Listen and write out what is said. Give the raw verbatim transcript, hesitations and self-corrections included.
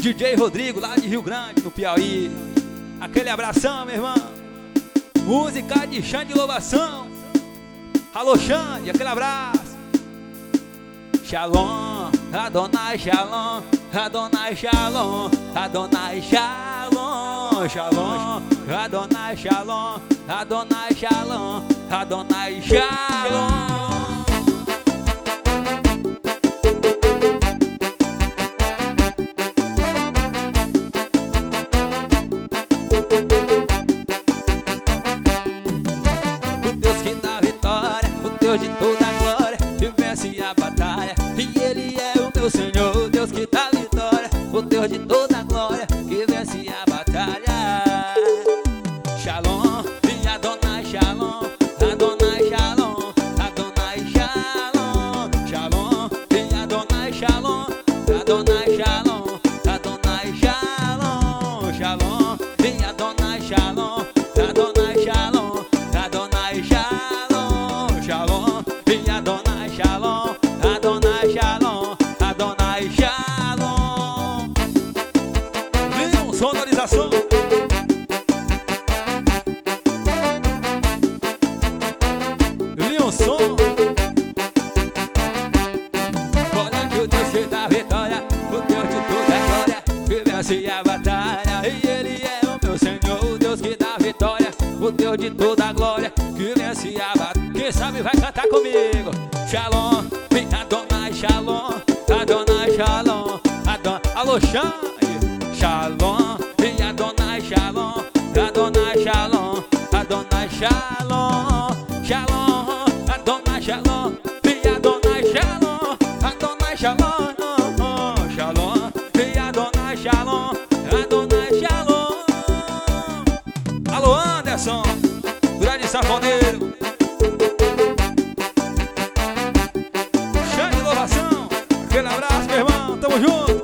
D J Rodrigo, lá de Rio Grande, no Piauí. Aquele abração, meu irmão. Música de Xande Louvação. Alô, Xande, aquele abraço. Shalom, Adonai Shalom, Adonai Shalom, Adonai Shalom, Shalom, Adonai Shalom, Adonai Shalom, Adonai Shalom. De toda a glória, que vence a batalha, e Ele é o meu Senhor, Deus que dá vitória, o Deus de toda a glória, que vence a batalha. Shalom, e Adonai Shalom, Adonai Shalom, Adonai Shalom, Shalom, e Adonai Shalom, Adonai Shalom, Adonai Shalom, Shalom, e Adonai Shalom, Adonai Shalom, Adonai Shalom, Shalom, e Adonai Shalom, Adonai Shalom, Adonai Shalom. Leon, sonorização. Leon, som. Olha que o Deus que dá vitória, o Deus de toda a glória, que vence a batalha, e Ele é o meu Senhor, o Deus que dá vitória, o Deus de toda a glória, que vence a batalha. Quem sabe vai cantar comigo. Shalom, vem Adonai Shalom, Adonai Shalom, Adon... Alô, Xande. Shalom, vem Adonai Shalom, Adonai Shalom, Adonai Shalom, Shalom, Adonai Shalom, vem Adonai Shalom, Adonai Shalom, Shalom, vem Adonai Shalom, Adonai Shalom. Alô, Anderson, grande sanfoneiro. Aquele abraço, meu irmão, tamo junto.